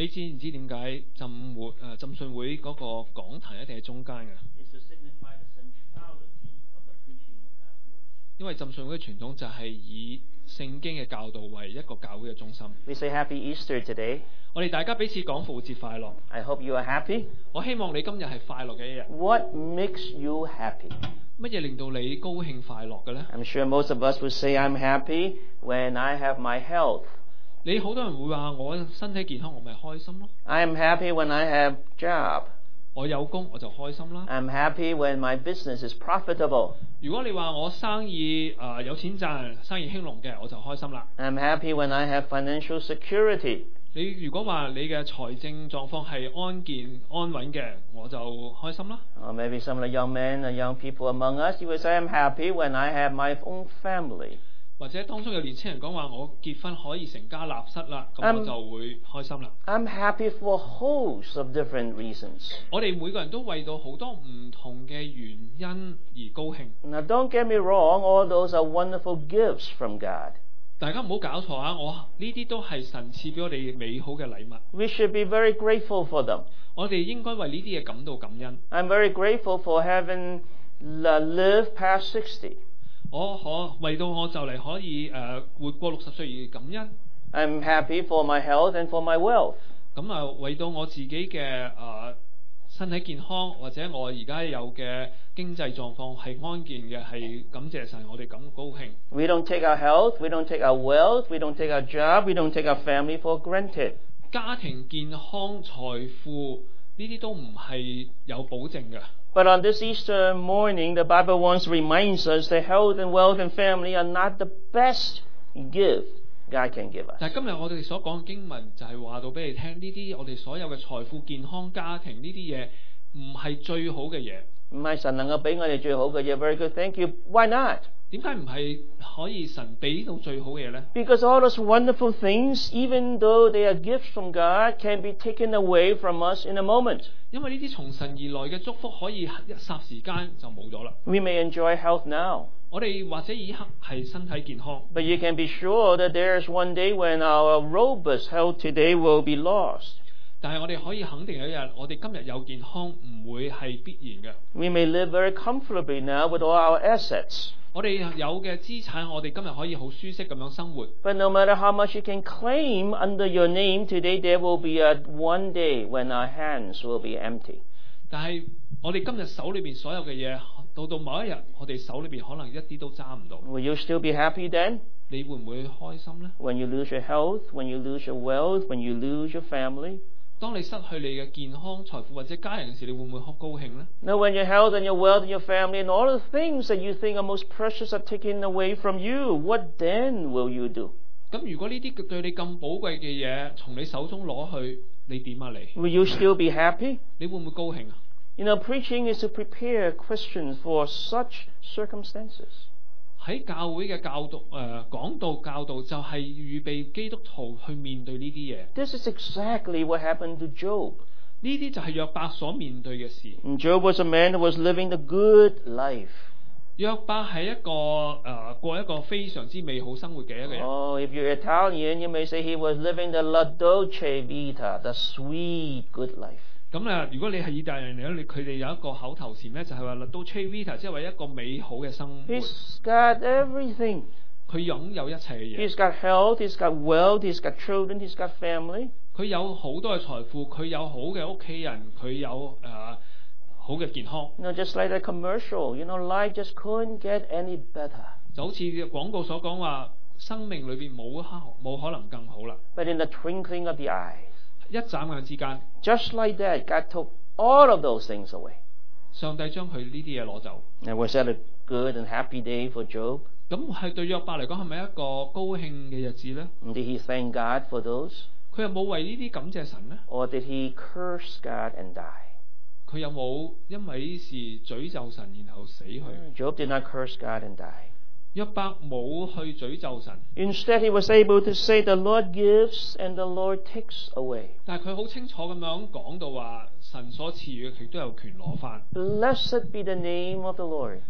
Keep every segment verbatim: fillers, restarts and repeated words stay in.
你知唔知點解浸會誒浸信會嗰個講壇一定係中間嘅？ It's to signify the centrality of the preaching of God's word. 因為浸信會嘅傳統就係以聖經嘅教導為一個教會嘅中心。 We say Happy Easter today. 我哋大家彼此講復活節快樂。 I hope you are happy. 我希望你今日係快樂嘅一日。 What makes you happy? 乜嘢令到你高興快樂嘅呢？ I'm sure most of us would say I'm happy when I have my health. 你好多人會話我身體健康，我咪開心咯。 I am happy when I have job. 我有工我就開心啦。 I'm happy when my business is profitable. 如果你話我生意誒、呃、有錢賺，生意興隆嘅，我就開心啦。 I'm happy when I have financial security. 你如果話你嘅財政狀況係安健安穩嘅，我就開心啦。 Or maybe some of the young men and young people among us, you would say I'm happy when I have my own family. 或者當中有年輕人講話我結婚可以成家立室啦，咁 Um, 我就會開心啦。 I'm happy for a host of different reasons. 我哋每個人都為到好多唔同嘅原因而高興。 Now, don't get me wrong, all those are wonderful gifts from God. 大家唔好搞錯啊！我呢啲都係神賜俾我哋美好嘅禮物， We should be very grateful for them. 我哋應該為呢啲嘢感到感恩。 I'm very grateful for having uh, lived past sixty. 我可為到我就嚟可以誒、呃、活過六十歲而感恩。 I'm happy for my health and for my wealth. 咁啊，為到我自己嘅誒、呃、身體健康，或者我而家有嘅經濟狀況係安健嘅，係感謝神，我哋咁高興。 We don't take our health, we don't take our wealth, we don't take our job, we don't take our family for granted. 家庭健康、財富呢啲都唔係有保證嘅。 But on this Easter morning, the Bible once reminds us that health and wealth and family are not the best gift God can give us. 但係今日我哋所講嘅經文就係話到俾你聽，呢啲我哋所有嘅財富、健康、家庭呢啲嘢唔係最好嘅嘢。 唔係神能夠俾我哋最好嘅嘢。Very good, thank you. Why not? 點解唔係可以神俾到最好嘅嘢呢？ Because all those wonderful things, even though they are gifts from God, can be taken away from us in a moment. 因為呢啲從神而來嘅祝福可以一霎時間就冇咗啦。 We may enjoy health now, 我哋或者以刻係身體健康， but you can be sure that there is one day when our robust health today will be lost. 但係我哋可以肯定有一日，我哋今日有健康唔會係必然嘅。 We may live very comfortably now with all our assets. 我哋有嘅資產，我哋今日可以好舒適咁樣生活。 But no matter how much you can claim under your name today, there will be a one day when our hands will be empty. 但係我哋今日手裏邊所有嘅嘢，到到某一日，我哋手裏邊可能一啲都揸唔到。 Will you still be happy then? 你會唔會開心呢？ When you lose your health, when you lose your wealth, when you lose your family? 當你失去你嘅健康、財富或者家人嘅時，你會唔會好高興呢？ Now, when your health and your wealth and your family and all the things that you think are most precious are taken away from you, what then will you do? 咁如果呢啲對你咁寶貴嘅嘢從你手中攞去，你點啊你？ Will you still be happy? 你會唔會高興啊？ You know, preaching is to prepare Christians for such circumstances. 喺教會嘅教導誒、呃、講道教導就係預備基督徒去面對呢啲嘢。 This is exactly what happened to Job. 呢啲就係約伯所面對嘅事。 And Job was a man who was living the good life. 約伯係一個誒、呃、過一個非常之美好生活嘅一個人。 Oh, if you're Italian, you may say he was living the la dolce vita, the sweet good life. 咁啊，如果你係意大利人嚟咧，佢哋有一個口頭禪咧，就係話 La dolce vita，即係話一個美好嘅生活。 He's got everything. 佢擁有一切嘅嘢。 He's got health, he's got wealth, he's got children, he's got family. 佢有好多嘅財富，佢有好嘅屋企人，佢有誒、呃、好嘅健康。 You know, just like that commercial, you know, life just couldn't get any better. 就好似廣告所講話，生命裏邊冇冇可能更好啦。 But in the twinkling of the eye, 一眨眼之間， just like that, God took all of those things away. 上帝將佢呢啲嘢攞走。 And was that a good and happy day for Job? 咁係對約伯嚟講係咪一個高興嘅日子呢？ And did he thank God for those? 佢有冇為呢啲感謝神呢？ Or did he curse God and die? 佢有冇因為呢事詛咒神然後死去？ Job did not curse God and die. 約伯冇去詛咒神， Instead, he was able to say, the Lord gives and the Lord takes away. 但係佢好清楚咁樣講到話，神所賜予嘅佢都有權攞翻。 Blessed be the name of the Lord.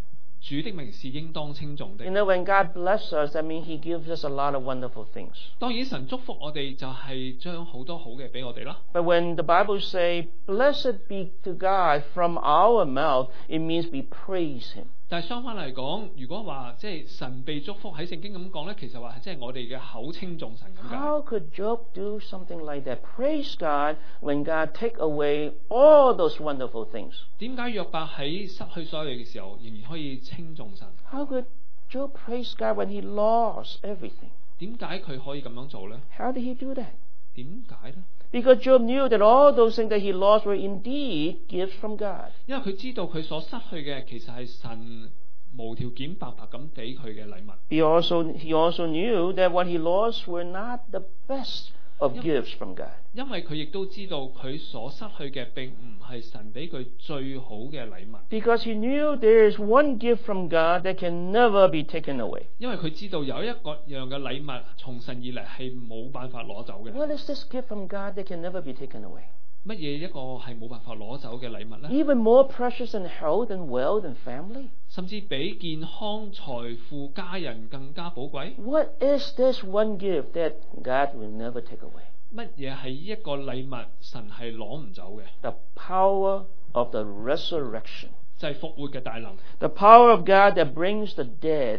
主的名是應當稱頌 You 的。 know, when God blesses us, that means He gives us a lot of wonderful things. 當然神祝福我哋就係將好多好嘅俾我哋啦。 But when the Bible say, "Blessed be to God from our mouth," it means we praise Him. 但係相反嚟講，如果話即係神被祝福喺聖經咁講咧，其實話即係我哋嘅口稱頌神咁解。 How could Job do something like that? Praise God when God take away all those wonderful things. 點解約伯喺失去所有嘢嘅時候，仍然可以稱頌神？ How could Job praise God when he lost everything? 點解佢可以咁樣做咧？ How did he do that? 點解咧？ Because Job knew that all those things that he lost were indeed gifts from God. 因為佢知道佢所失去嘅其實係神無條件白白咁俾佢嘅禮物。 He also, he also knew that what he lost were not the best of Yep. gifts from God. 因為佢亦都知道佢所失去嘅並唔係神俾佢最好嘅禮物。 Because he knew there is one gift from God that can never be taken away. 因為佢知道有一個樣嘅禮物從神而嚟係冇辦法攞走嘅。 What is this gift from God that can never be taken away? 乜嘢一個係冇辦法攞走嘅禮物呢？ Even more precious than health and wealth and family? 甚至比健康、財富、家人更加寶貴。 What is this one gift that God will never take away? 乜嘢係一個禮物神係攞唔走嘅？ The power of the resurrection. 就係復活嘅大能， The power of God that brings the dead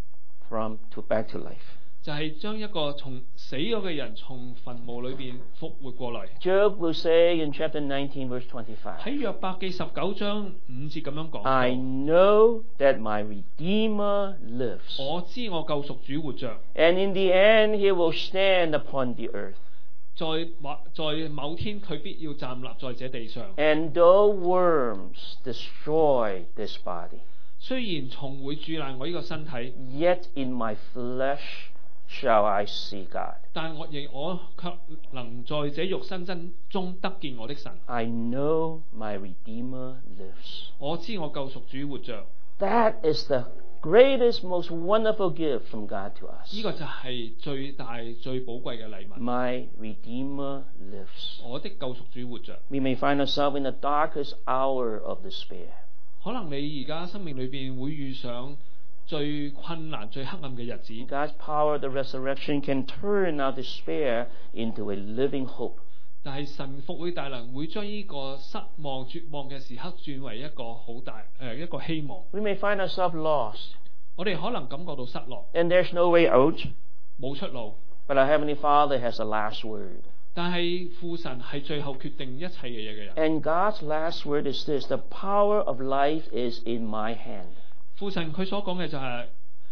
from to back to life. 就係將一個從死咗嘅人從墳墓裏邊復活過嚟。 Job will say in chapter nineteen, verse 喺 twenty-five, 約伯記十九章五節咁樣講 I 到， know that my Redeemer lives, 我知我救贖主活着， and in the end he will stand upon the earth. 在某在某天佢必要站立在這地上。 And though worms destroy this body, 雖然蟲會蛀爛我呢個身體， yet in my flesh shall I see God. 但我亦我卻能在這肉身真中得見我的神。 I know my Redeemer lives. 我知我救贖主活着， That is the greatest, most wonderful gift from God to us. 呢個就係最大最寶貴嘅禮物。 My Redeemer lives. 我的救贖主活着。 We may find ourselves in the darkest hour of despair. 可能你而家生命裏邊會遇上最困難、最黑暗嘅日子， God's power of the resurrection can turn our despair into a living hope. 但係神復活大能會將呢個失望、絕望嘅時刻轉為一個好大誒、呃、一個希望。 We may find ourselves lost, 我哋可能感覺到失落， and there's no way out. 冇出路， But our Heavenly Father has the last word. 但係父神係最後決定一切嘅嘢嘅人。 And God's last word is this: the power of life is in my hand. 父神佢所講嘅就係、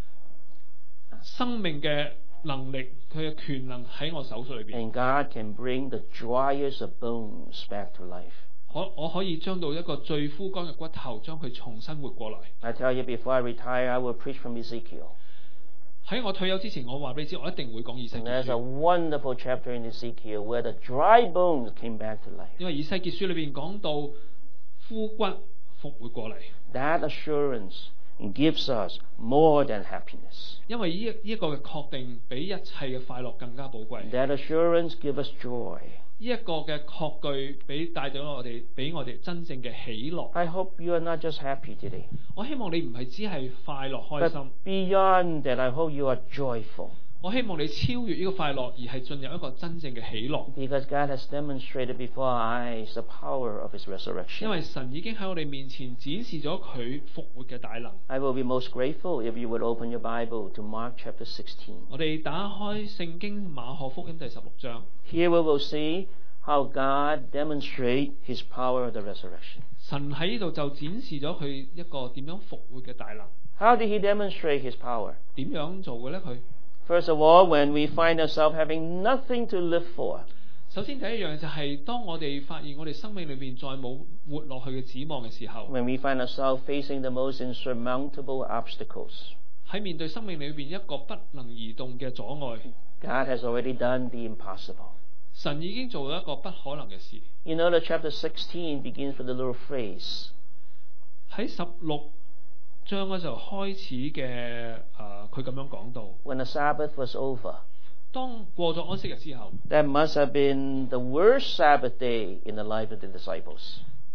生命嘅能力，佢嘅權能喺我手裏邊。 And God can bring the driest of bones back to life. 我我可以將到一個最枯乾嘅骨頭，將佢重新活過嚟。 I tell you, before I retire, I will preach from Ezekiel. 喺我退休之前，我話俾你知，我一定會講以西 And 結 there's a 書， wonderful chapter in Ezekiel where the dry bones came back to life. 因為以西結書裏邊講到枯骨復活過嚟。 That assurance gives us more than happiness. 因為呢一呢一個嘅確定，比一切嘅快樂更加寶貴。 That assurance gives us joy. 呢一個嘅確據，俾帶咗我哋，俾我哋真正嘅喜樂。 I hope you are not just happy today, 我希望你唔係只係快樂開 but 心， beyond that, I hope you are joyful. 我希望你超越呢個快樂，而係進入一個真正嘅喜樂。 Because God has demonstrated before our eyes the power of His 因 resurrection. 為神已經喺我哋面前展示咗佢復活嘅大能。 I will be most grateful if you would open your Bible to Mark chapter sixteen. 我哋打開聖經馬可福音第十六章， Here we will see how God demonstrates His power of the resurrection. 神喺呢度就展示咗佢一個點樣復活嘅大能。 How did He demonstrate His power? 點樣做嘅呢？佢 First of all, when we find ourselves having nothing to live for, 首先第一樣就係、當我哋發現我哋生命裏邊再冇活落去嘅指望嘅時候， when we find ourselves facing the most insurmountable obstacles, 喺面對生命裏邊一個不能移動嘅阻礙， God has already done the impossible. 神已經做咗一個不可能嘅事。 You know that chapter sixteen begins with a little phrase. 喺十六章嗰時候開始嘅，誒、呃，佢咁樣講到， When the Sabbath was over, 當過咗安息日之後， that must have been the worst Sabbath day in the life of the disciples.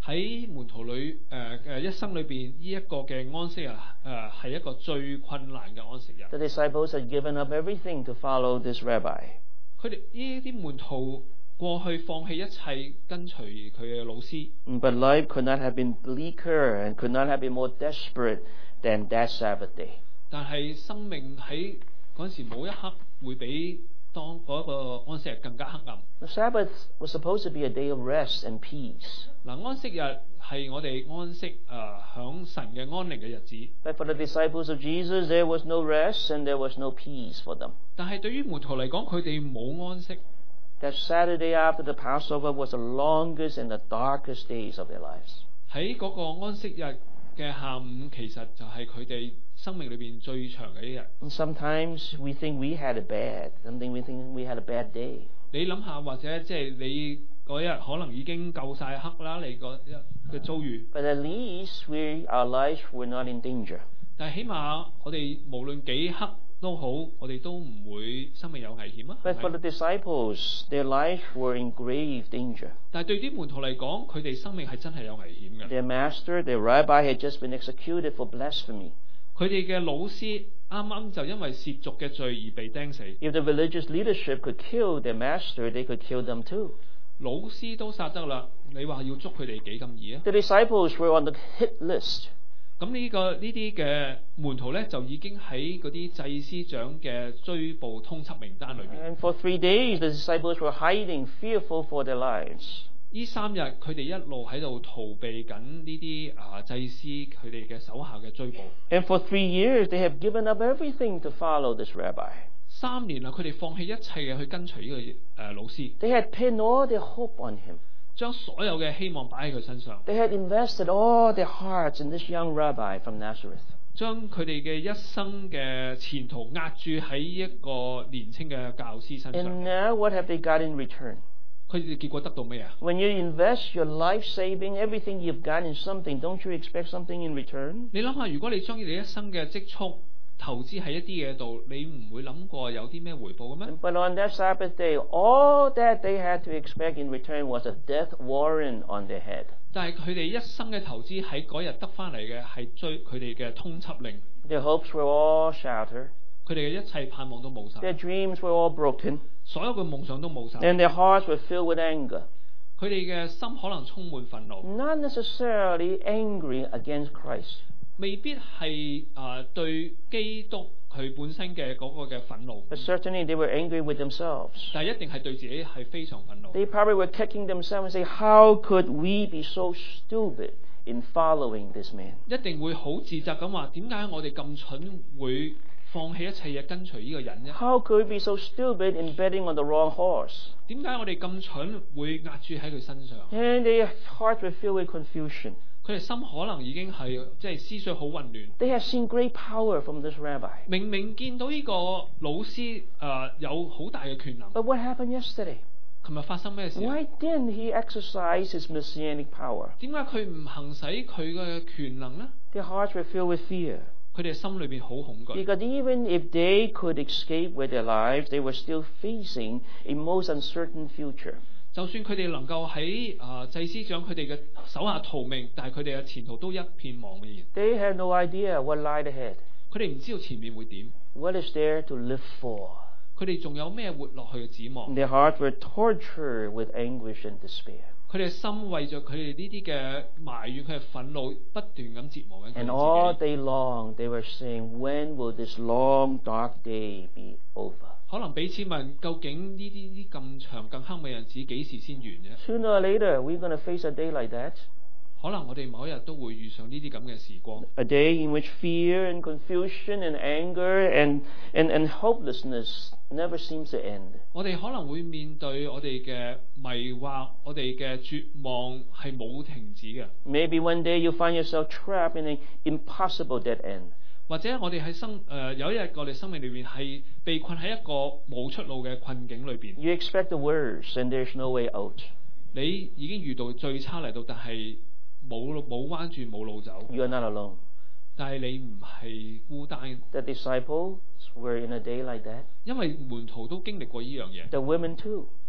喺門徒裏誒誒一生裏邊，呢一個嘅安息日誒係一個最困難嘅安息日。 The disciples had given up everything to follow this rabbi. 佢哋呢啲門徒過去放棄一切跟隨佢嘅老師， But life could not have been bleaker and could not have been more desperate than that Sabbath day. 但係生命喺嗰陣時冇一刻會比當嗰個安息日更加黑暗。 The Sabbath was supposed to be a day of rest and peace. 嗱，安息日係我哋安息誒享神嘅安寧嘅日子。 But for the disciples of Jesus, there was no rest and there was no peace for them. 但係對於門徒嚟講，佢哋冇安息。 That Saturday after the Passover was the longest and the darkest days of their lives. 喺嗰個安息日嘅下午，其實就係佢哋生命裏邊最長嘅一日。 And sometimes we think we had it bad. Something we think we had a bad day. 你諗下，或者即係你嗰日可能已經夠晒黑啦，你嗰日嘅遭遇。 But at least we, our lives were not in danger. 但係起碼我哋無論幾黑都好，我哋都唔會生命有危險啊。 But 係 for 咪 the disciples, their lives were in grave danger. 但係對啲門徒嚟講，佢哋生命係真係有危險嘅。 Their master, their rabbi, had just been executed for blasphemy. 佢哋嘅老師啱啱就因為褻瀆嘅罪而被釘死。 If the religious leadership could kill their master, they could kill them too. 老師都殺得啦，你話要捉佢哋幾咁易啊？ The disciples were on the hit list. 咁呢、個呢啲嘅門徒咧，就已經喺嗰啲祭司長嘅追捕通緝名單裏邊。 And for three days, the disciples were hiding, fearful for their lives. 呢三日佢哋一路喺度逃避緊呢啲啊祭司佢哋嘅手下嘅追捕。 And for three years, they have given up everything to follow this rabbi. 三年啦，佢哋放棄一切嘅去跟隨呢、個誒、呃、老師， They had pinned all their hope on him. 將所有嘅希望擺喺佢身上， They had invested all their hearts in this young rabbi from Nazareth. 將佢哋嘅一生嘅前途壓住喺一個年輕嘅教師身 And 上。 now, what have they got in return? 佢哋結果得到咩啊？ When you invest your life saving, everything you've got in something, don't you expect something in return? 你諗下，如果你將你一生嘅積蓄投資喺一啲嘢度，你唔會諗過有啲咩回報嘅咩？ But on that Sabbath day, all that they had to expect in return was a death warrant on their head. 但係佢哋一生嘅投資喺嗰日得翻嚟嘅係追佢哋嘅通緝令， Their hopes were all shattered. 佢哋嘅一切盼望都冇晒， Their dreams were all broken. 所有嘅夢想都冇晒， And their hearts were filled with anger. 佢哋嘅心可能充滿憤怒， Not necessarily angry against Christ. 未必係啊、呃、對基督佢本身嘅嗰個嘅憤怒， But certainly they were angry with themselves. 但係一定係對自己係非常憤怒。 They probably were kicking themselves and say, how could we be so stupid in following this man? 一定會好自責咁話，點解我哋咁蠢會放棄一切嘢跟隨呢個人啫？ How could we be so stupid in betting on the wrong horse? 點解我哋咁蠢會壓住喺佢身上？ And their hearts were filled with confusion. 佢哋心可能已經係即係思緒好混亂。 They had seen great power from this rabbi. 明明見到呢個老師誒、呃、有好大嘅權能， But what happened yesterday? 琴日發生咩事？ Why didn't he exercise his messianic power? 點解佢唔行使佢嘅權能呢？ Their hearts were filled with fear. 佢哋心裏邊好恐懼。 Because even if they could escape with their lives, they were still facing a most uncertain future. 就算佢哋能夠喺啊祭司長佢哋嘅手下逃命，但係佢哋嘅前途都一片茫然。 They had no idea what lied ahead. 佢哋唔知道前面會點， What is there to live for? 佢哋仲有咩活落去嘅指望？ Their hearts were tortured with anguish and despair. 佢哋嘅心為咗佢哋呢啲嘅埋怨，佢嘅憤怒不斷咁折磨緊佢 And all 哋自己。 day long, they were saying, when will this long, dark day be over? 可能彼此問：究竟呢啲呢咁長更黑嘅日子幾時先完啫？ Sooner or later, we're going to face a day like that. 可能我哋某一日都會遇上呢啲咁嘅時光， A day in which fear and confusion and anger and, and, and hopelessness never seems to end. 我哋可能會面對我哋嘅迷惑，我哋嘅絕望係冇停止嘅。 Maybe one day you'll find yourself trapped in an impossible dead end. 或者我哋喺生誒、呃、有一日我哋生命裏邊係被困喺一個冇出路嘅困境裏邊。 You expect the worst and there's no way out. 你已經遇到最差嚟到，但係冇冇彎轉冇路走。 You are not alone. 但係你唔係孤單， The disciples were in a day like that. 因為門徒都經歷過呢樣嘢。 The women too.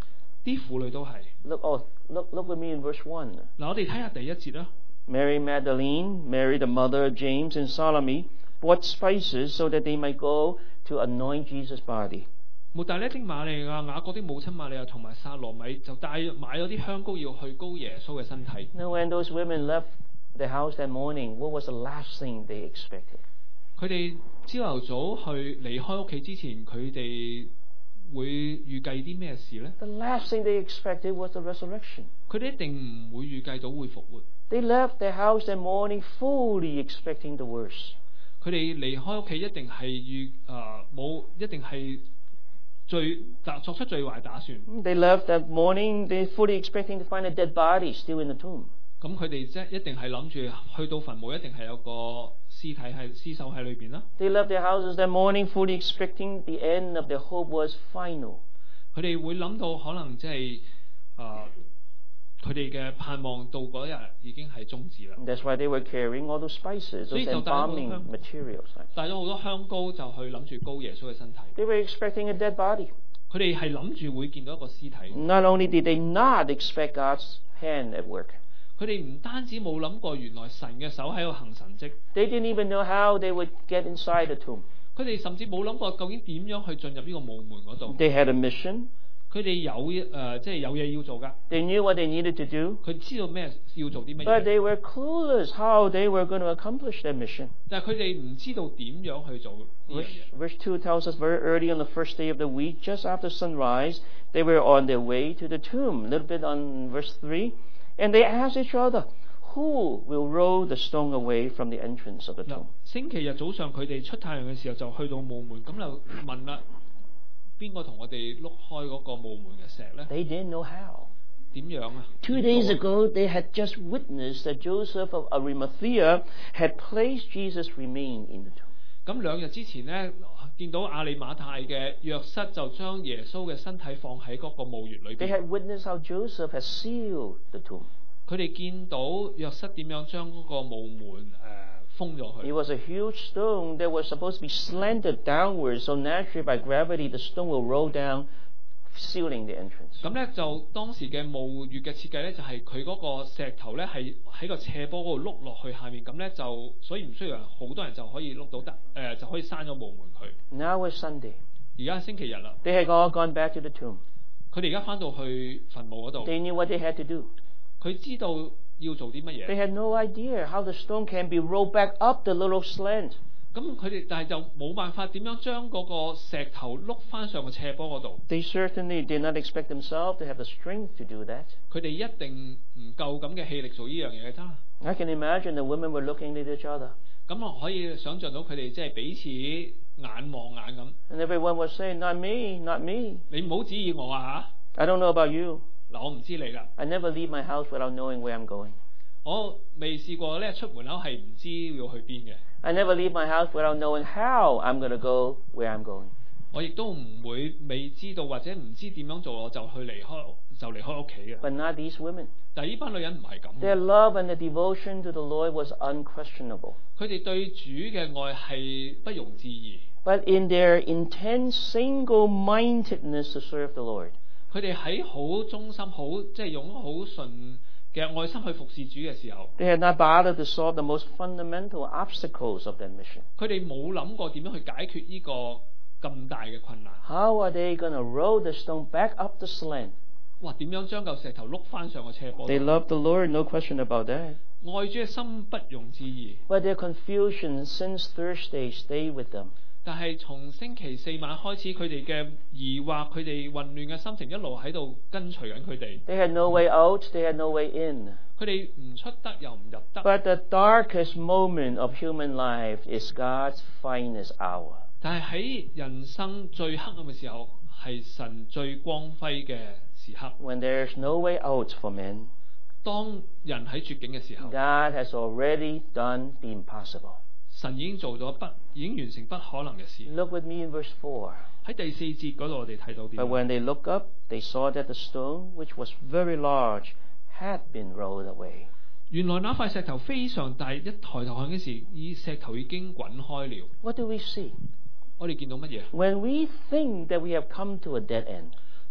啲婦女都係。 Look, oh, look, look with me in verse one. 嗱，我哋睇下第一節啦。 Mary Magdalene, Mary the mother of James and Salome, bought spices so that they might go to anoint Jesus' body. 抹大拉的瑪利亞、雅各的母親瑪利亞同埋撒羅米就帶買咗啲香膏要去膏耶穌嘅身體。 Now, when those women left the house that morning, what was the last thing they expected? 佢哋朝頭早去離開屋企之前，佢哋會預計啲咩事呢？ The last thing they expected was the resurrection. 佢哋一定唔會預計到會復活。 They left their house that morning fully expecting the worst. 佢哋離開屋企一定係預誒冇，一定係最作出最壞打算。 They left that morning, they fully expecting to find a dead body still in the tomb. 咁佢哋即係一定係諗住去到墳墓，一定係有個屍體係屍首喺裏邊啦。 They left their houses that morning fully expecting the end of their hope was final. 佢哋會諗到可能即係誒佢哋嘅盼望到嗰日已經係終止啦。 That's why they were carrying all those spices, 所以 those 就帶咗好多 embalming 香 materials. 帶咗好多香膏就去諗住膏耶穌嘅身體。 They were expecting a dead body. 佢哋係諗住會見到一個屍體。 Not only did they not expect God's hand at work, 佢哋唔單止冇諗過原來神嘅手喺度行神蹟， they didn't even know how they would get inside the tomb. 佢哋甚至冇諗過究竟點樣去進入呢個墓門嗰度。 They had a mission. 佢哋有誒、呃，即係有嘢要做㗎。 They knew what they needed to do, 佢知道咩要做啲乜 but 嘢， they were clueless how they were going to accomplish their mission. 但係佢哋唔知道點樣去做呢樣 Verse, 嘢。 verse two tells us very early on the first day of the week, just after sunrise, they were on their way to the tomb. A little bit on verse three. And they asked each other, who will roll the stone away from the entrance of the 嗱 tomb? 星期日早上佢哋出太陽嘅時候就去到墓門，咁就問啦，邊個同我哋碌開嗰個墓門嘅石咧？ They didn't know how. 點樣啊？ Two 點 days 做啊 ago, they had just witnessed that Joseph of Arimathea had placed Jesus' remain in the tomb. 咁兩日之前咧，見到亞利馬太嘅約瑟就將耶穌嘅身體放喺嗰個墓穴裏 They 邊。 had witnessed how Joseph had sealed the tomb. 佢哋見到約瑟點樣將嗰個墓門誒、呃、封咗 It 佢。 was a huge stone that was supposed to be slanted downwards, so naturally by gravity the stone will roll down, sealing the entrance. 咁咧就當時嘅墓穴嘅設計咧，就係佢嗰個石頭咧係喺個斜坡嗰度碌落去下面，咁咧就所以唔需要人好多人就可以碌到得誒、呃、就可以閂咗墓門佢。 Now it's Sunday. 而家係星期日啦， They had all gone back to the tomb. 佢哋而家翻到去墳墓嗰度， They knew what they had to do. 佢知道要做啲乜 They 嘢。 had no idea how the stone can be rolled back up the little slant. 咁佢哋但係就冇辦法點樣將嗰個石頭碌翻上個斜坡嗰度。 They certainly did not expect themselves to have the strength to do that. 佢哋一定唔夠咁嘅氣力做呢樣嘢㗎。 I can imagine the women were looking at each other. 咁我可以想像到佢哋即係彼此眼望眼咁。 And everyone was saying, not me, not me. 你唔好指意我啊 I don't know about you. 嚇！嗱，我唔知你啦， I never leave my house without knowing where I'm going. 我未試過咧出門口係唔知要去邊嘅。 I never leave my house without knowing how I'm going to go where I'm going. 我亦都唔會未知道或者唔知點樣做我就去離開就離開屋企嘅。 But not these women. 但係呢班女人唔係咁。 Their love and their devotion to the Lord was unquestionable. 佢哋對主嘅愛係不容置疑。 But in their intense single-mindedness to serve the Lord, 佢哋喺好忠心、好即係用好純嘅愛心去服侍主嘅時候， they had not bothered to solve the most fundamental obstacles of their mission. 佢哋冇諗過點樣去解決呢個咁大嘅困難。 How are they going to roll the stone back up the slant? 哇！點樣將嚿石頭碌翻上個斜坡度？ They loved the Lord, no question about that. 愛主嘅心不容置疑， But their confusion since Thursday stayed with them. 但係從星期四晚開始，佢哋嘅疑惑、佢哋混亂嘅心情一路喺度跟隨緊佢哋。 They had no way out, they had no way in. 佢哋唔出得又唔入得。 But the darkest moment of human life is God's finest hour. 但係喺人生最黑暗嘅時候，係神最光輝嘅時刻。 When there's no way out for men, 當人喺絕境嘅時候， God has already done the impossible. 神已經做咗不，已經完成不可能嘅事。 Look with me in verse four. 喺第四節嗰度，我哋睇到 But 邊？ when they looked up, they saw that the stone, which was very large, had been rolled away. 原來那塊石頭非常大，一抬頭看嘅時，以石頭已經滾開了。 What do we see? 我哋見到乜嘢？ When we think that we have come to a dead end,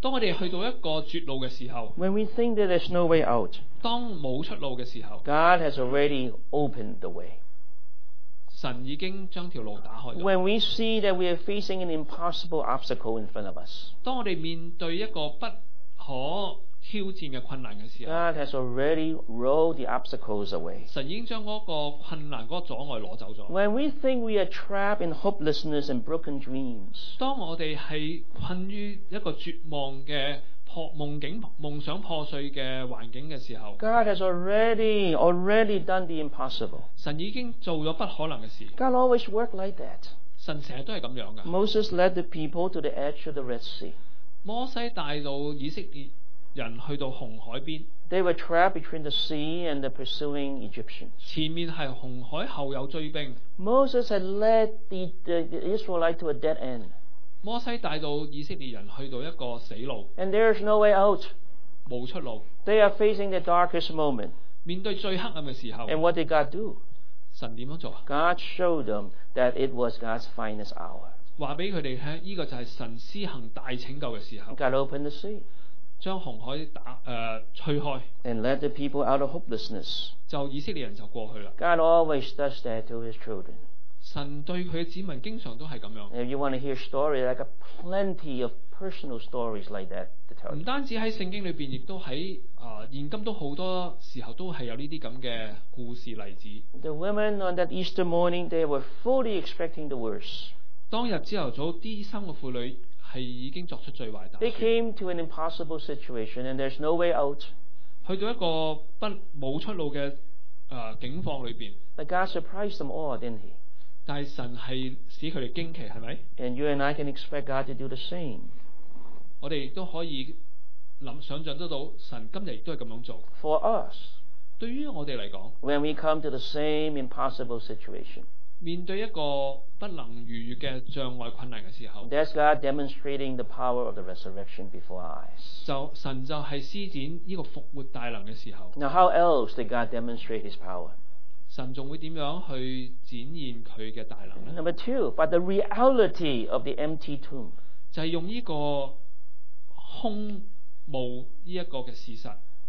當我哋去到一個絕路嘅時候， when we think that there's no way out, 當冇出路嘅時候， God has already opened the way. 神已經將條路打開咗。 When we see that we are facing an impossible obstacle in front of us, 當我哋面對一個不可挑戰嘅困難嘅時候， God has already rolled the obstacles away. 神已經將嗰個困難嗰個阻礙攞走咗。 When we think we are trapped in hopelessness and broken dreams, 當我哋係困於一個絕望嘅破夢境、夢想破碎嘅環境嘅時候， God has already, already done the impossible. 神已經做咗不可能嘅事。 God always worked like that. 神成日都係咁樣噶。 Moses led the people to the edge of the Red Sea. 摩西帶到以色列人去到紅海邊， They were trapped between the sea and the pursuing Egyptians. 前面係紅海，後有追兵。 Moses had led the, the, the Israelites to a dead end. 摩西帶到以色列人去到一個死路， And there is no way out. 冇出路。 They are facing the darkest moment. 面對最黑暗嘅時候， And what did God do? 神點樣做啊？ God showed them that it was God's finest hour. 話俾佢哋聽，呢、這個就係神施行大拯救嘅時候， God opened the sea 將紅海打誒、呃、吹開， and led the people out of hopelessness. 就以色列人就過去啦。 God always does that to his children. 神對佢嘅子民經常都係咁樣。 If you want to hear stories, I got plenty of personal stories like that to tell 唔 you. 單止喺聖經裏邊，亦都喺啊、呃、現今都好多時候都係有呢啲咁嘅故事例子。 The women on that Easter morning, they were fully expecting the worst. 當日朝頭早，啲三個婦女係已經作出最壞打 They 算， came to an impossible situation and there's no way out. 去到一個不冇出路嘅啊、呃、境況裏邊。 But God surprised them all, didn't he? 但係神係使佢哋驚奇，係咪？ And you and I can expect God to do the same. 我哋亦都可以諗想像得到，神今日亦都係咁樣做。 For us, 對於我哋嚟講， when we come to the same impossible situation, 面對一個不能逾越嘅障礙困難嘅時候， that's God demonstrating the power of the resurrection before our eyes. 就神就係施展呢個復活大能嘅時候。 Now, how else did God demonstrate his power? 神仲會點樣去展現佢嘅大能呢？ Number two, by the reality of the empty tomb. 就係用呢個空無呢一個嘅事實。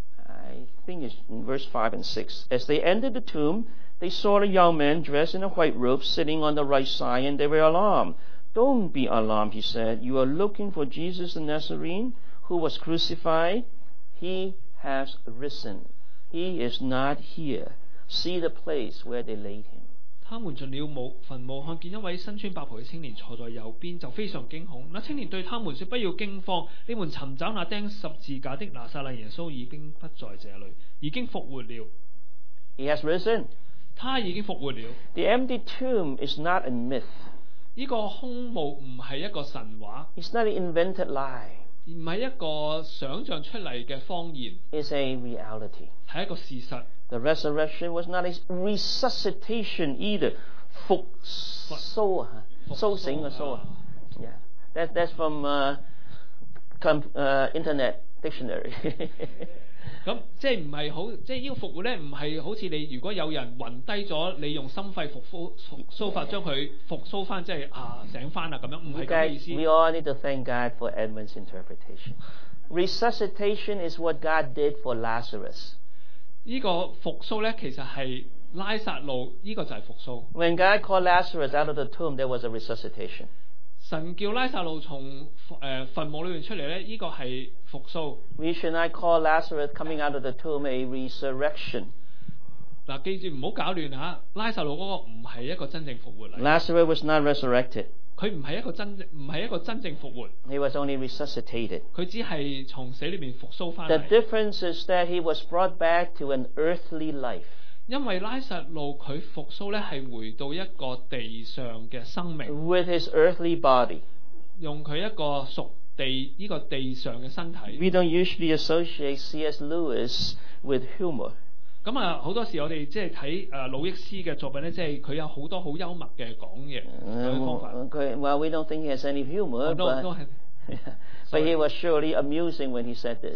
I think it's in verse five and six. As they entered the tomb, they saw a young man dressed in a white robe sitting on the right side, and they were alarmed. Don't be alarmed, he said. You are looking for Jesus the Nazarene, who was crucified. He has risen. He is not here. See the place where they laid him. 他們進了墓墳墓，看見一位身穿白袍嘅青年坐在右邊，就非常驚恐。那青年對他們說：不要驚慌，你們尋找那釘十字架的拿撒勒耶穌已經不在這裏，已經復活了。 He has risen. 他已經復活了。 The empty tomb is not a myth. 呢個空墓唔係一個神話， It's not an invented lie. 唔係一個想像出嚟嘅謊言， It's a reality. 係一個事實。 The resurrection was not a resuscitation either. 復甦啊，甦醒嘅甦啊。Yeah, that, that's from uh, com, uh, Internet Dictionary. 咁即係唔係好，即係呢個復活咧，唔係好似你如果有人暈低咗，你用心肺復甦復甦法將佢復甦翻，即係啊醒翻啦咁樣，唔係咁嘅意思。 We all need to thank God for Edmund's interpretation. Resuscitation is what God did for Lazarus. 呢個復甦咧，其實係拉撒路，呢、這個就係復甦。 When God called Lazarus out of the tomb, there was a resuscitation. 神叫拉撒路從誒、呃、墳墓裏面出嚟咧，呢、這個係復甦。 We should not call Lazarus coming out of the tomb a resurrection. 嗱，記住唔好搞亂嚇，拉撒路嗰個唔係一個真正復活嚟。 Lazarus was not resurrected. 佢唔係一個真正，唔係一個真正復活。 He was only resuscitated. 佢只係從死裏面復甦翻 The 嚟。 difference is that he was brought back to an earthly life. 因為拉撒路佢復甦咧係回到一個地上嘅生命， with his earthly body. 用佢一個屬地呢、這個地上嘅身體。 We don't usually associate C S Lewis with humor. 咁啊，好多時我哋即係睇誒魯益斯嘅作品咧，即係佢有好多好幽默嘅講嘢嘅方法。 Okay, well, we don't think he has any humor, 我都 but, 都係， but he was surely amusing when he said this.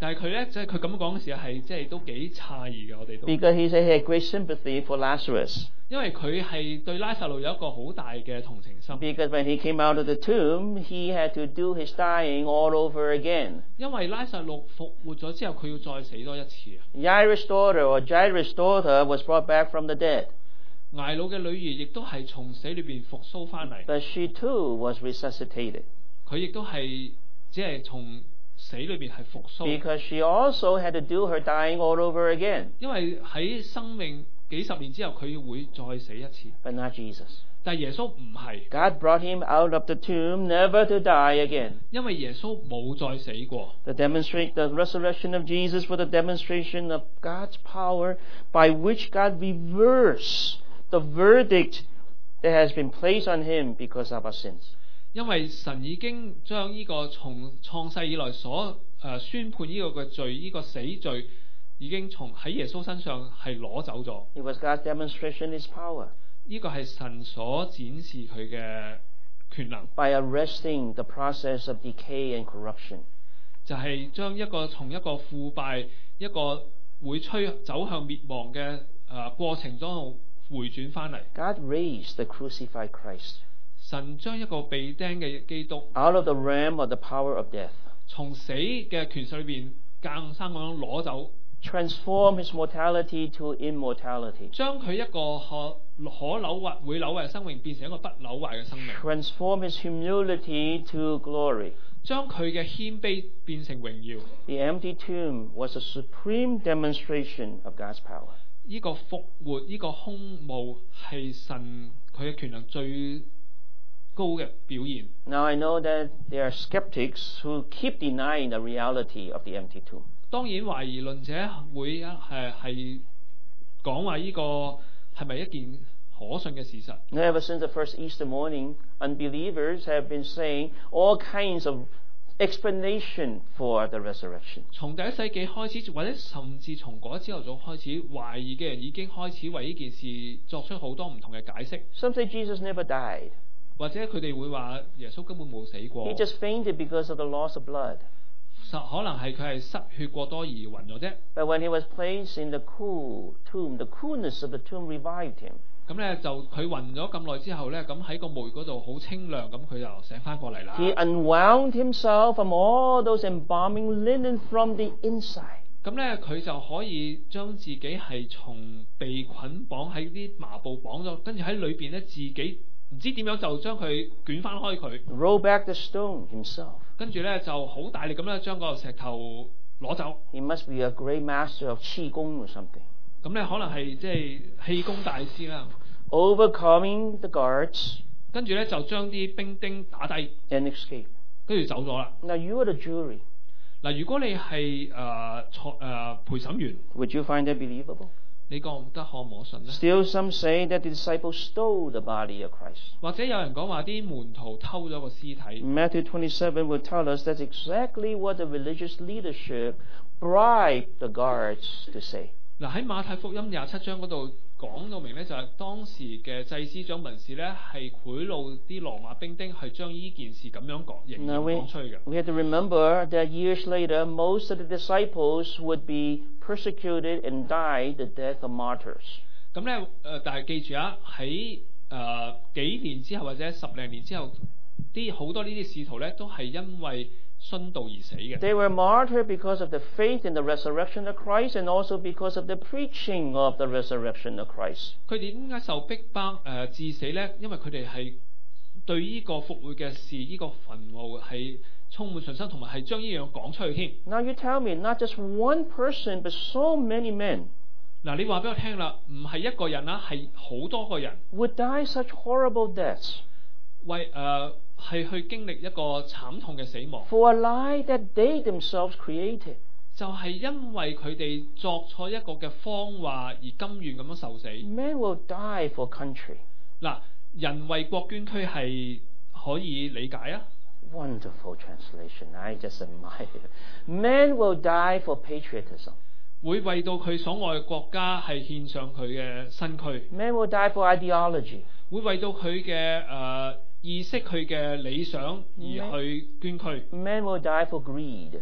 但係佢咧，即係佢咁講嘅時候係即係都幾詫異嘅，我哋都。 Because he said he had great sympathy for Lazarus. 因為佢係對拉撒路有一個好大嘅同情心。 Because when he came out of the tomb, he had to do his dying all over again. 因為拉撒路復活咗之後，佢要再死多一次啊。 Jairus' daughter or Jairus' daughter was brought back from the dead. 睚魯嘅女兒亦都係從死裏邊復甦翻嚟。 But she too was resuscitated. 佢亦都係只係從死裏邊係復甦。 Because she also had to do her dying all over again. 因為喺生命幾十年之後，佢會再死一次。 But not Jesus. 但係耶穌唔係。 God brought him out of the tomb never to die again. 因為耶穌冇再死過。 The demonstrate the resurrection of Jesus was a demonstration of God's power by which God reversed the verdict that has been placed on him because of our sins. 因為神已經將呢個從創世以來所誒宣判呢個嘅罪，呢個死罪已經從喺耶穌身上係攞走咗。 It was God's demonstration of His power. 呢個係神所展示佢嘅權能。 By arresting the process of decay and corruption. 就係將一個從一個腐敗一個會吹走向滅亡嘅誒過程中回轉翻嚟。 God raised the crucified Christ. 神將一個被釘嘅基督 out of the realm of the power of death. 從死嘅權勢裏邊硬生咁樣攞走。 Transform his mortality to immortality. 將佢一個可可朽壞會朽壞嘅生命變成一個不朽壞嘅生命。 Transform his humility to glory. 將佢嘅謙卑變成榮耀。 The empty tomb was a supreme demonstration of God's power. 呢個復活，呢個空墓係神佢嘅權能最高嘅表現。 Now I know that there are skeptics who keep denying the reality of the empty tomb. 當然懷疑論者會誒係講話呢個係咪一件可信嘅事實。 Ever since the first Easter morning, unbelievers have been saying all kinds of explanation for the resurrection. 從第一世紀開始，或者甚至從嗰朝頭早開始，懷疑嘅人已經開始為呢件事作出好多唔同嘅解釋。 Some say Jesus never died. 或者佢哋會話耶穌根本冇死過。 He just fainted because of the loss of blood. 可能係佢係失血過多而暈咗啫。 But when he was placed in the cool tomb, the coolness of the tomb revived him. 咁咧就佢暈咗咁耐之後咧，咁喺個墓嗰度好清涼，咁佢就醒翻過嚟啦。 He unwound himself from all those embalming linen from the inside. 咁咧佢就可以將自己係從被捆綁喺啲麻布綁咗，跟住喺裏邊咧自己唔知點樣就將佢捲翻開佢。 Roll back the stone himself. 跟住咧就好大力咁咧將個石頭攞走。 He must be a great master of qi gong or something. 咁咧可能係即係氣功大師啦。 Overcoming the guards. 跟住咧就將啲兵丁打低。 And escape. 跟住走咗啦。 Now you are the jury. 嗱，如果你係誒錯誒陪審員 ，Would you find that believable? 你覺唔得可唔可信咧 ？Still, some say that the disciples stole the body of Christ. 或者有人講話啲門徒偷咗個屍體。 Matthew twenty-seven will tell us that's exactly what the religious leadership bribed the guards to say. 嗱喺馬太福音廿七章嗰度講到明咧，就係當時嘅祭司長文士咧係賄賂啲羅馬兵丁，係將呢件事咁樣講形容講出去嘅。 We have to remember that years later, most of the disciples would be persecuted and die the death of martyrs. 咁咧誒，但係記住啊，喺誒、呃、幾年之後或者十零年之後，啲好多呢啲使徒咧都係因為殉道而死嘅。 They were martyred because of the faith in the resurrection of Christ and also because of the preaching of the resurrection of Christ. 佢哋點解受逼迫誒、呃、致死咧？因為佢哋係對呢個復活嘅事，呢、這個墳墓係充滿信心，同埋係將呢樣講出去添。 Now you tell me, not just one person, but so many men. 嗱，你話俾我聽啦，唔係一個人啦，係好多個人 would die such horrible deaths. 為誒係去經歷一個慘痛嘅死亡。 For a lie that they themselves created. 就係因為佢哋作錯一個嘅謊話而甘願咁樣受死。 Men will die for country. 嗱，人為國捐軀係可以理解啊。 Wonderful translation. I just admire it. Men will die for patriotism. 會為到佢所愛嘅國家係獻上佢嘅身軀。 Men will die for ideology. 會為到佢嘅誒意識、佢嘅理想而去捐軀。 Men will die for greed.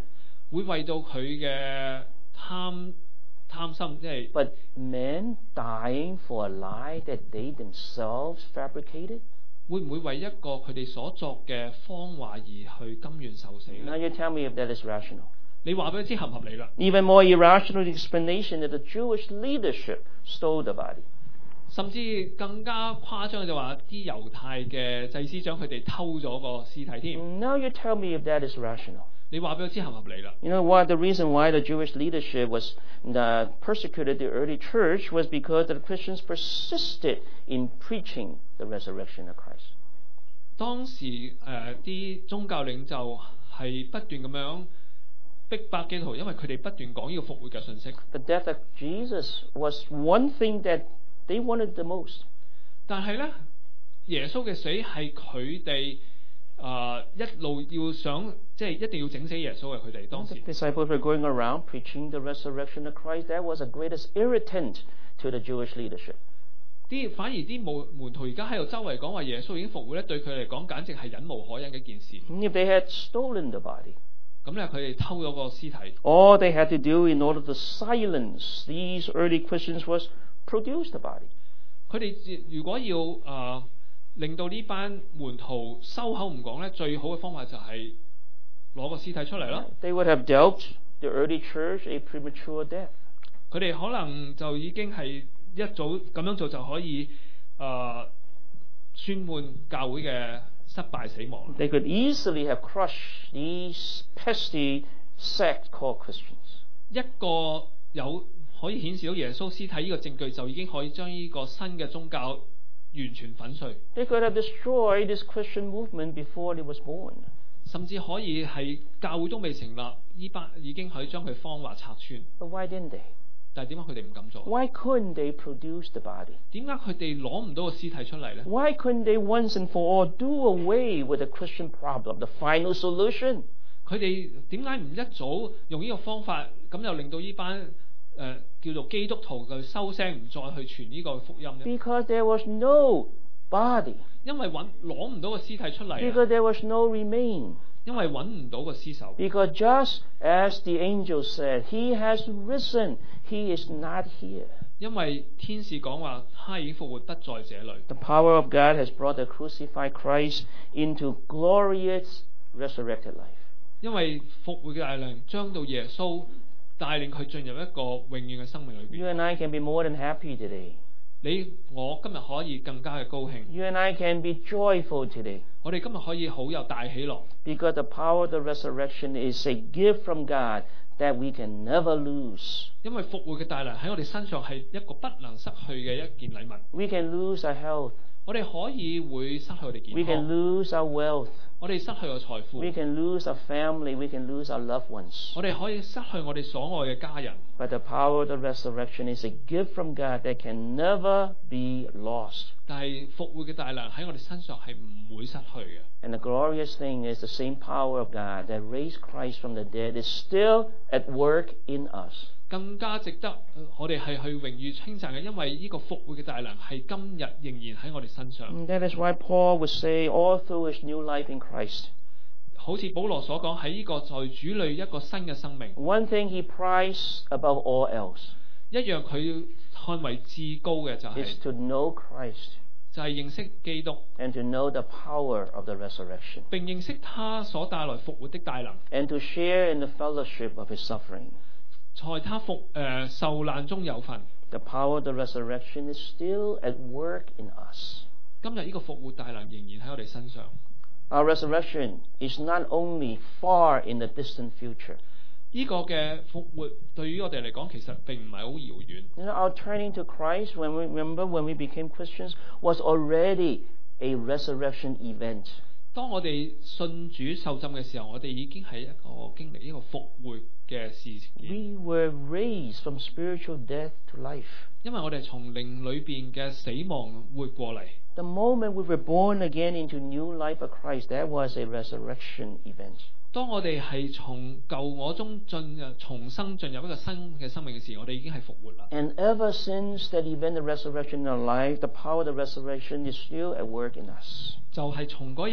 會為到佢嘅貪貪心，即係 But men dying for a lie that they themselves fabricated? 會唔會為一個佢哋所作嘅謊話而去甘願受死 Now 咧？ you tell me if that is rational. 你話俾佢知合唔合理啦？ Even more irrational explanation that the Jewish leadership stole the body. 甚至更加誇張就話啲猶太嘅祭司長佢哋偷咗個屍體添。 Now you tell me if that is rational. 你話俾佢知合唔合理啦？ You know what? The reason why the Jewish leadership was uh, persecuted the early church was because the Christians persisted in preaching the resurrection of Christ. 當時誒啲、呃、宗教領袖係不斷咁樣逼迫基督徒，因為佢哋不斷講呢個復活嘅信息。 The death of Jesus was one thing that they wanted the most. 但係咧，耶穌嘅死係佢哋誒一路要想，即係一定要整死耶穌嘅。佢哋當 The 時 disciples were going around preaching the resurrection of Christ. That was the greatest irritant to the Jewish leadership. 啲反而啲門門徒而家喺度周圍講話耶穌已經復活咧，對佢嚟講簡直係忍無可忍嘅一件事。 If they had stolen the body, 咁咧佢哋偷咗個屍體， all they had to do in order to silence these early Christians was produce the body. 佢哋如果要誒、呃、令到呢班門徒收口唔講咧，最好嘅方法就係攞個屍體出嚟咯。 They would have dealt the early church a premature death. 佢哋可能就已經係一早咁樣做就可以誒、呃、宣判教會嘅失敗死亡。 They could easily have crushed these pesky sect called Christians. 一個有可以顯示到耶穌屍體呢個證據，就已經可以將呢個新嘅宗教完全粉碎， They could have destroyed this Christian movement before it was born. 甚至可以係教會都未成立，呢班已經可以將佢謊話拆穿。 But why didn't they? 但係點解佢哋唔敢做？ Why couldn't they produce the body? 點解佢哋攞唔到個屍體出嚟咧？ Why couldn't they once and for all do away with the Christian problem, the final solution? 佢哋點解唔一早用呢個方法，咁又令到呢班誒、呃、叫做基督徒嘅收聲，唔再去傳呢個福音咧？ Because there was no body. 因為揾攞唔到個屍體出嚟啊， Because there was no remain. 因為揾唔到個屍首。 Because just as the angel said, He has risen, He is not here. 因為天使講話，他已經復活，不在這裏。 The power of God has brought the crucified Christ into glorious resurrected life. 因為復活嘅大能將到耶穌帶領佢進入一個永遠嘅生命裏邊。 You and I can be more than happy today. 你我今日可以更加嘅高興， You and I can be joyful today. 我哋今日可以好有大喜樂， Because the power of the resurrection is a gift from God that we can never lose. 因為復活嘅大能喺我哋身上係一個不能失去嘅一件禮物。 We can lose our health. 我哋可以會失去我哋 We 健 can 康， lose our wealth. 我哋失去個財富， We can lose our family. We can lose our loved ones. 我哋可以失去我哋所愛嘅家人。 But the power of the resurrection is a gift from God that can never be lost. 但係復活嘅大能喺我哋身上係唔會失去嘅。 And the glorious thing is the same power of God that raised Christ from the dead is still at work in us. 更加值得呃我哋係去榮譽稱讚嘅，因為呢個復活嘅大能係今日仍然喺我哋身上。 And that is why Paul would say, all through his new life in Christ, 好似保羅所講，喺呢個在主裏一個新嘅生命， one thing he prized above all else 一樣佢看為至高嘅就係、 is to know Christ 就係認識基督， and to know the power of the resurrection 並認識他所帶來復活的大能， and to share in the fellowship of his suffering. 在他復誒、呃、受難中有份。 The power of the resurrection is still at work in us. 今日呢個復活大能仍然喺我哋身上。 Our resurrection is not only far in the distant future. 呢個嘅復活對於我哋嚟講，其實並唔係好遙遠。 You know, our turning to Christ, when we remember when we became Christians, was already a resurrection event. 當我哋信主受浸嘅時候，我哋已經係一個經歷呢個復活嘅事件。 We were raised from spiritual death to life. 因為我哋從靈裏邊嘅死亡活過嚟。 The moment we were born again into new life of Christ, that was a resurrection event. 當我哋係從舊我中進入重生進入一個新嘅生命嘅時候，我哋已經係復活啦。 And ever since that event of resurrection in our life, the power of the resurrection is still at work in us. 就係從嗰日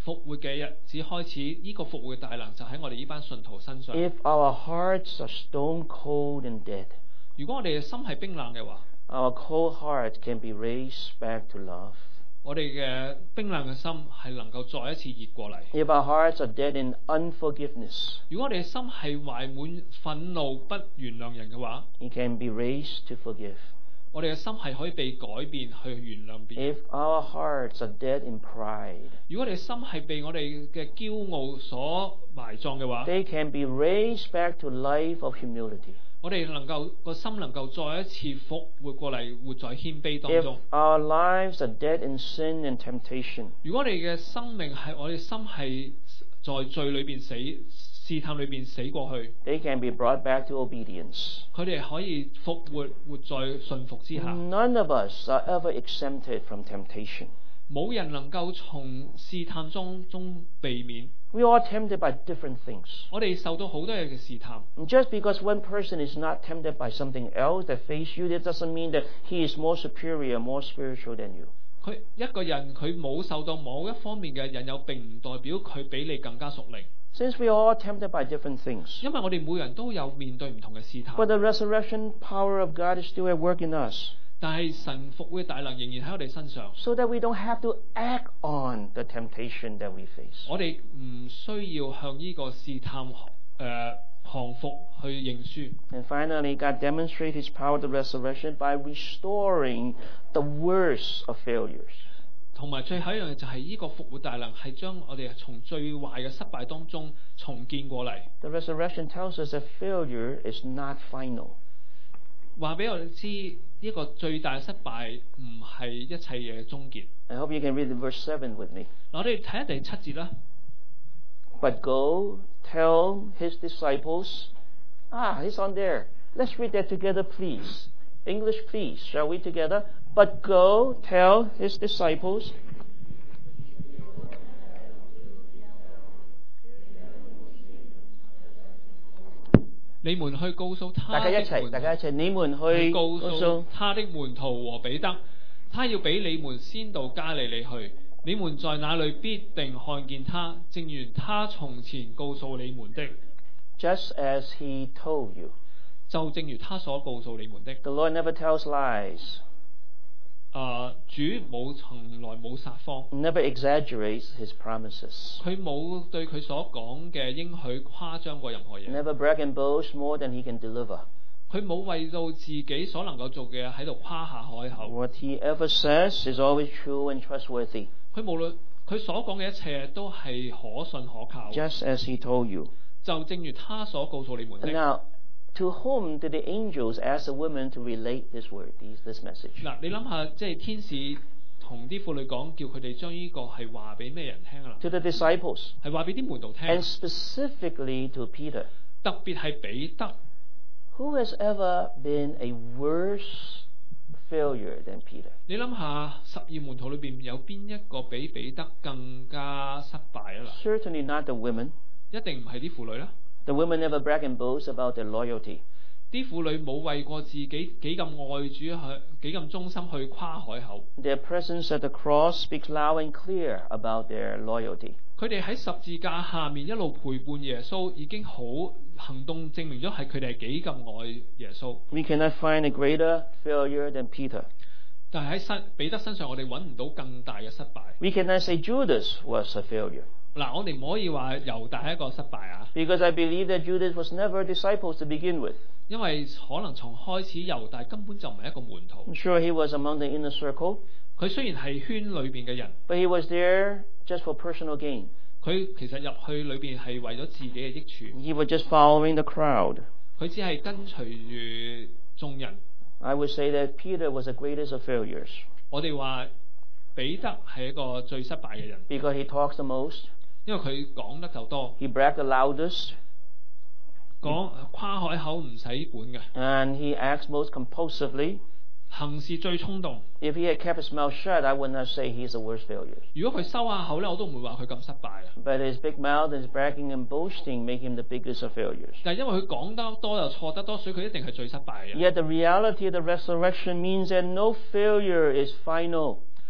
復活嘅日子開始，呢、這個復活嘅大能就喺我哋呢班信徒身上。 If our hearts are stone cold and dead, 如果我哋嘅心係冰冷嘅話， our cold heart can be raised back to love. 我哋嘅冰冷嘅心係能夠再一次熱過嚟。 If our hearts are dead in unforgiveness, 如果我哋嘅心係懷滿憤怒不原諒人嘅話， it can be raised to forgive. 我哋嘅心係可以被改變去原諒別人。 If our hearts are dead in pride, 如果我哋嘅心係被我哋嘅驕傲所埋葬嘅話， they can be raised back to life of humility. 我哋能夠個心能夠再一次復活過嚟，活在謙卑當 If 中。 our lives are dead in sin and temptation, 如果我哋嘅生命係我哋心係在罪裏邊死、試探裏邊死過去， they can be brought back to obedience. 佢哋可以復活，活在順服之下。 None of us are ever exempted from temptation. 冇人能夠從試探中中避免。 We are all tempted by different things. 我哋受到好多嘢嘅試探。 And just because one person is not tempted by something else that face you, that doesn't mean that he is more superior, more spiritual than you. 佢一個人佢冇受到某一方面嘅引誘，並唔代表佢比你更加屬靈。 Since we are all tempted by different things, 因為我哋每人都有面對唔同嘅試探。 but the resurrection power of God is still at work in us, 但係神復活嘅大能仍然喺我哋身上， so that we don't have to act on the temptation that we face. 我哋唔需要向呢個試探誒、呃、降服去認輸。 And finally, God demonstrates His power of the resurrection by restoring the worst of failures. 同埋最後一樣嘢就係呢個復活大能係將我哋從最壞嘅失敗當中重建過嚟。 The resurrection tells us that failure is not final. 話俾我哋知，呢個最大嘅失敗唔係一切嘢嘅終結。 I hope you can read verse seven with me. 嗱，我哋睇下第七節啦。 But go tell his disciples. Ah, it's on there. Let's read that together, please. English, please. Shall we together? But go tell his disciples. 你們去告訴他大家一齊， 的門徒大家一齊，你們去去告告訴訴他的門徒和彼得，他要比你們先到加利利去。你們在那裏必定看見他，正如他從前告訴你們的。 Just as he told you. 就正如他所告訴你們的。 The Lord never tells lies. 啊、主冇從來冇撒謊， Never exaggerates his promises. 佢冇對佢所講嘅應許誇張過任何嘢。 Never brag and boast more than he can deliver. 佢冇為到自己所能夠做嘅喺度誇下海口。 What he ever says is always true and trustworthy. 佢無論佢所講嘅一切都係可信可靠。 Just as he told you. 就正如他所告訴你們 And 的。 now, to whom did the angels ask the women to relate this word, this, this message? 嗱，你諗下，即係天使同啲婦女講，叫佢哋將呢個係話俾咩人聽啊？ To the disciples. 係話俾啲門徒聽， And specifically to Peter. 特別係彼得。 Who has ever been a worse failure than Peter? 你諗下，十二門徒裏邊有邊一個比彼得更加失敗啊？嗱， Certainly not the women. 一定唔係啲婦女啦。 The women never brag and boast about their loyalty. 啲婦女冇為過自己幾咁愛主去幾咁忠心去誇海口。 Their presence at the cross speaks loud and clear about their loyalty. 佢哋喺十字架下面一路陪伴耶穌，已經好行動證明咗係佢哋係幾咁愛耶穌。 We cannot find a greater failure than Peter. 但係喺身彼得身上，我哋揾唔到更大嘅失敗。 We cannot say Judas was a failure. 嗱，我哋唔可以話猶大係一個失敗啊， Because I believe that Judas was never a disciple to begin with. 因為可能從開始猶大根本就唔係一個門徒。 I'm sure he was among the inner circle, 佢雖然係圈裏邊嘅人， but he was there just for personal gain. 佢其實入去裏邊係為咗自己嘅益處， He was just following the crowd. 佢只係跟隨住眾人。 I would say that Peter was the greatest of failures 我哋話彼得係一個最失敗嘅人， because he talks the most, 因為佢講得就多， he bragged the loudest, 講誇海口唔使管嘅， and he acts most compulsively. 行事最衝動。 If he had kept his mouth shut, I would not say he's the worst failure. 如果佢收下口咧，我都唔會話佢咁失敗啊。 But his big mouth and his bragging and boasting make him the biggest of failures. 但係因為佢講得多又錯得多，所以佢一定係最失敗嘅。 Yet the reality of the resurrection means that no failure is final.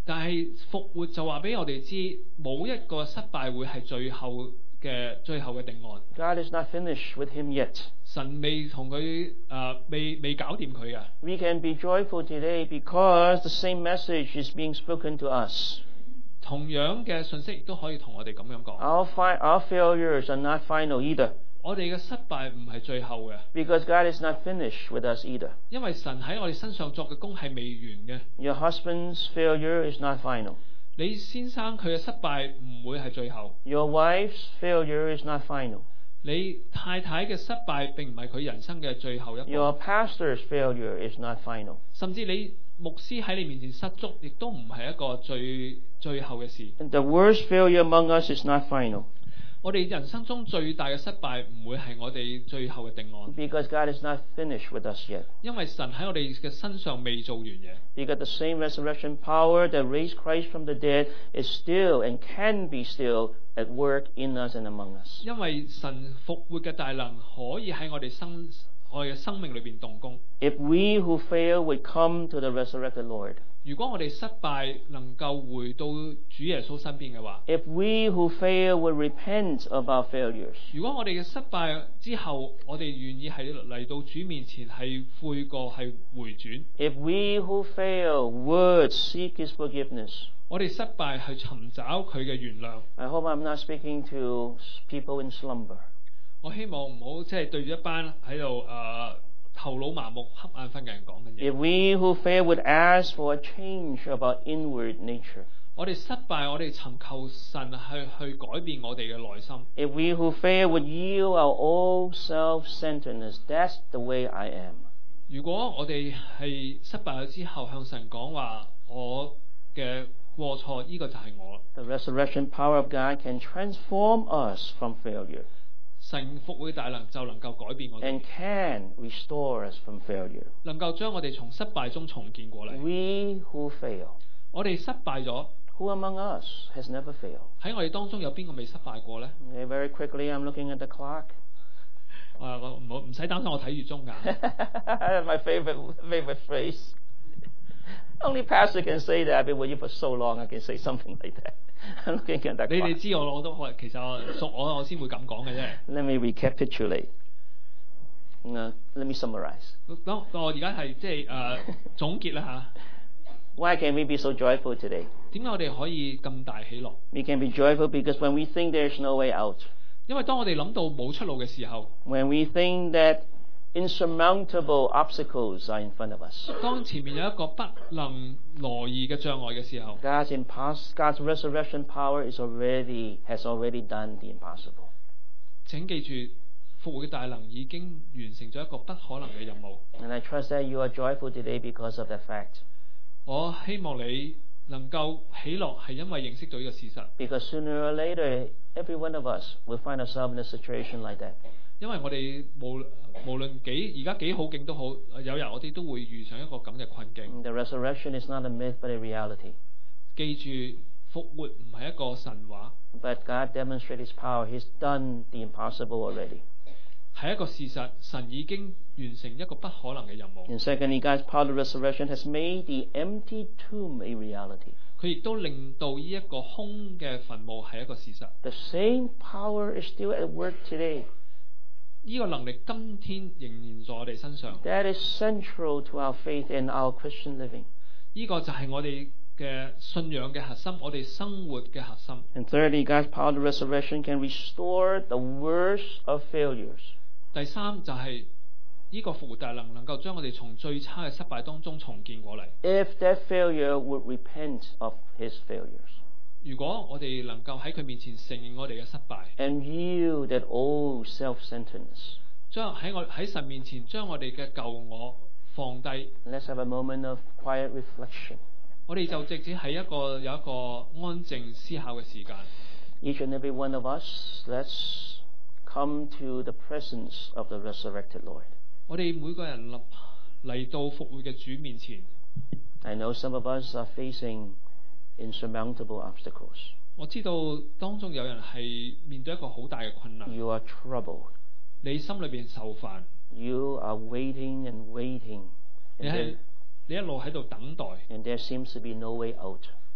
但係復活就話俾我哋知，冇一個失敗會係最後嘅最後嘅定案。 God is not finished with him yet. 神未同佢誒未未搞掂佢嘅。 We can be joyful today because the same message is being spoken to us. 同樣嘅信息亦都可以同我哋咁樣講。 Our, fi- our failures are not final either. 我哋嘅失敗唔係最後嘅。 Because God is not finished with us either. 因為神喺我哋身上作嘅工係未完嘅。 Your husband's failure is not final. 你先生佢嘅失敗唔會係最後。 Your wife's failure is not final. 你太太嘅失敗並唔係佢人生嘅最後一步。 Your pastor's failure is not final. 甚至你牧師喺你面前失足，亦都唔係一個最最後嘅事。 And the worst failure among us is not final. 我哋人生中最大嘅失敗唔會係我哋最後嘅定案。 Because God is not finished with us yet. 因為神喺我哋嘅身上未做完嘢。 Because the same resurrection power that raised Christ from the dead is still and can be still at work in us and among us. 因為神復活嘅大能可以喺我哋生我哋嘅生命裏邊動工。 If we who fail would come to the resurrected Lord. 如果我哋失敗能夠回到主耶穌身邊嘅話， If we who fail would repent of our failures. 如果我哋嘅失敗之後，我哋願意係嚟到主面前係悔過係回轉。 If we who fail would seek His forgiveness. 我哋失敗係尋找佢嘅原諒。 I hope I'm not speaking to people in slumber. 我希望唔好即係對住一班喺度誒頭腦麻木、瞌眼瞓嘅人講緊嘢。 If we who fail would ask for a change of our inward nature. 我哋失敗，我哋尋求神去去改變我哋嘅內心。 If we who fail would yield our old self-centeredness, that's the way I am. 如果我哋係失敗咗之後向神講話，我嘅過錯，呢個就係我。 The resurrection power of God can transform us from failure 神復活大能就能夠改變我哋， and can restore us from failure. 能夠將我哋從失敗中重建過嚟。 We who fail, 我哋失敗咗， who among us has never failed? 喺我哋當中有邊個未失敗過呢？ Okay, very quickly, I'm looking at the clock. 啊，我唔好唔使擔心，我睇住鐘眼。 My favorite favorite phrase. Only pastor can say that. I've been with you for so long. I can say something like that. I'm looking at that 你哋 clock. 知我我都其實我熟我我先會咁講嘅啫。 Let me recapitulate. Uh, let me summarize. 咁我而家係即係誒總結啦嚇。 Why can we be so joyful today? 點解我哋可以咁大喜樂？ We can be joyful because when we think there's no way out, 因為當我哋諗到冇出路嘅時候， when we think that insurmountable obstacles are in front of us, 當前面有一個不能挪移嘅障礙嘅時候， God's impos- God's resurrection power is already has already done the impossible. 請記住復活嘅大能已經完成咗一個不可能嘅任務。 And I trust that you are joyful today because of that fact. 我希望你能夠喜樂，係因為認識到呢個事實。 Because sooner or later, every one of us will find ourselves in a situation like that. 因為我哋無無論幾而家幾好景都好，有日我哋都會遇上一個咁嘅困境。 And the resurrection is not a myth but a reality. 記住，復活唔係一個神話， But God demonstrated His power. He's done the impossible already. 係一個事實。神已經完成一個不可能嘅任務。 And secondly, God's power of resurrection has made the empty tomb a reality. 佢亦都令到呢一個空嘅墳墓係一個事實。 The same power is still at work today. 呢個能力今天仍然在我哋身上。 That is central to our faith and our Christian living. 呢個就係我哋嘅信仰嘅核心，我哋生活嘅核心。 And thirdly, God's power of resurrection can restore the worst of failures. 第三就係呢個復活大能能夠將我哋從最差嘅失敗當中重建過嚟。 If that failure would repent of his failures 如果我哋能夠喺佢面前承認我哋嘅失敗， and yield that old self-centeredness, 將喺我喺神面前將我哋嘅舊我放低， let's have a moment of quiet reflection. 我哋就直接喺一個有一個安靜思考嘅時間。 Each and every one of us, let's come to the presence of the resurrected Lord. 我哋每個人嚟嚟到復活嘅主面前。 I know some of us are facing insurmountable obstacles. 我知道當中有人係面對一個好大嘅困難， You are troubled. 你心裏邊受煩， You are waiting and waiting. 你 And 係 there, 你一路喺度等待， and there seems to be no way out.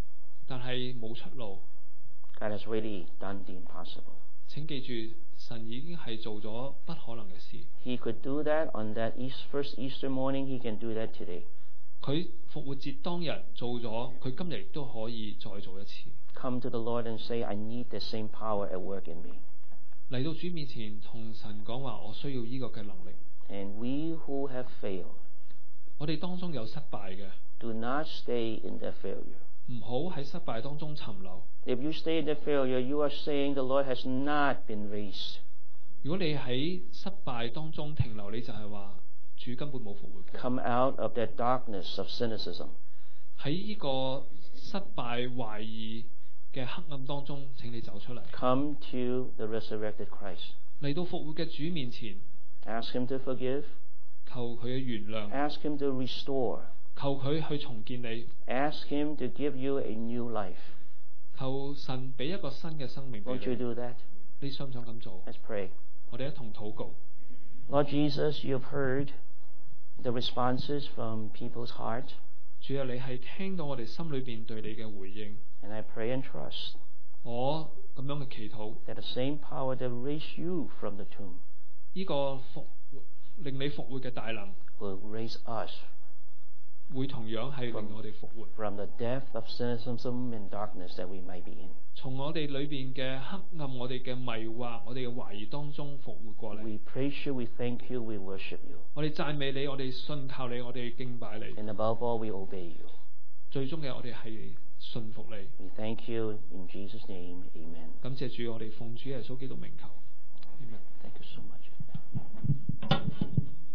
但係冇出路。 God has already done the impossible. 請記住，神已經係做咗不可能嘅事。 He could do that on that East, first Easter morning. He can do that today. 佢復活節當日做咗，佢今日亦都可以再做一次。 Come to the Lord and say, I need the same power at work in me. 嚟到主面前同神講話，我需要呢個嘅能力。 And we who have failed, 我哋當中有失敗嘅， do not stay in that failure. 唔好喺失敗當中沉流。 If you stay in that failure, you are saying the Lord has not been raised. 如果你喺失敗當中停留，你就係話主根本冇復活過。 Come out of that darkness of cynicism. 喺呢個失敗懷疑嘅黑暗當中，請你走出嚟， Come to the resurrected Christ. 嚟到復活嘅主面前， Ask Him to forgive. 求佢嘅原諒， Ask Him to restore. 求佢去重建你， Ask Him to give you a new life. 求神俾一個新嘅生命俾 Won't you 你。 do that? 你想唔想咁做？ Let's pray. 我哋一同禱告。 Lord Jesus, you have heard the responses from people's heart, 主啊，你係聽到我哋心裏邊對你嘅回應， and I pray and trust 我咁樣嘅祈禱， that the same power that raised you from the tomb 呢、個復令你復活嘅大能， will raise us 會同樣係令我哋復活， from the depth of cynicism and darkness that we might be in. 從我哋裏邊嘅黑暗、我哋嘅迷惑、我哋嘅懷疑當中復活過嚟。 We praise you, we thank you, we worship you. 我哋讚美你，我哋信靠你，我哋敬拜你。 And above all, we obey you. 最終嘅我哋係信服你。 We thank you in Jesus' name. Amen. 感謝主，我哋奉主耶穌基督名求。Amen. Thank you so much.